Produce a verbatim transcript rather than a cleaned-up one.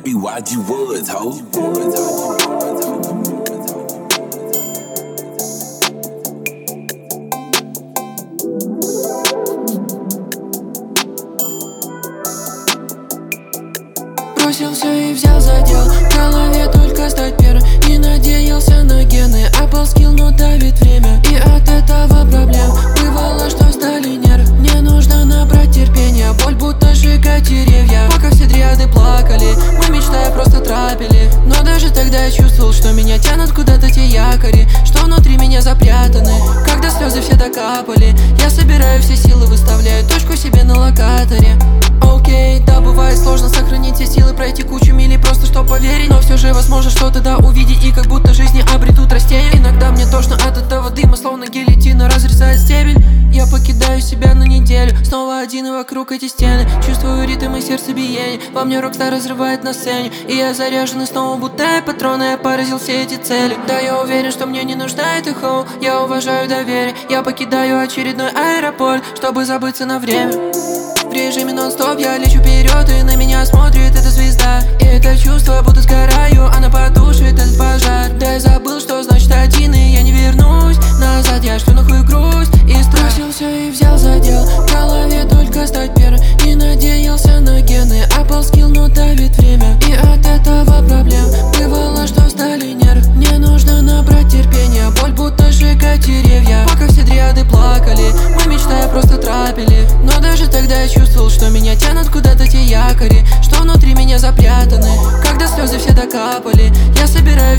be Y G Woods, ho. Бросил все и взял задел, в голове только стать первым. Не надеялся на гены, Apple скилл, но давит время. И от этого проблем бывало, что сдали нервы. Мне нужно набрать терпение, боль будто сжигать деревья. Пока все дриады плакали, мы мечтая просто трапили. Но даже тогда я чувствовал, что меня тянут куда-то те якори, что внутри меня запрятаны. Когда слезы все докапали, я собираю все силы, выставляю точку себе на локаторе. Окей, да, бывает сложно сохранить все силы, пройти кучу миль просто чтоб поверить. Но все же возможно что-то да увидеть, и как будто жизни обретут растения. Иногда мне тошно от этого дыма, словно гильотина разрезает стебель. Я покидаю себя на неделю, снова один и вокруг эти стены. Чувствую ритм и сердцебиение, во мне рокстар разрывает на сцене. И я заряжен и снова будто патроны, я поразил все эти цели. Да, я уверен, что мне не нужна эта хоу, я уважаю доверие. Я покидаю очередной аэропорт, чтобы забыться на время. В режиме нон-стоп я лечу вперед, и на меня смотрит эта звезда. И это чувство, будто сгораю, она потушит этот пожар. Да я забыл, что значит один, и я не вернусь назад. Я жду нахуй грусть и струсил все и взял задел. В голове только стать первым, не надеялся на гены. Apple скилл, но давит время. И от этого проблем бывало, что сдали нервы. Мне нужно набрать терпение, боль будто сжигать деревья. Пока все дриады плакали, мы мечтая просто трапили. Но даже тогда я чувствовал, что меня тянут куда-то те якори, что внутри меня запрятаны. Когда слезы все докапали, я собираю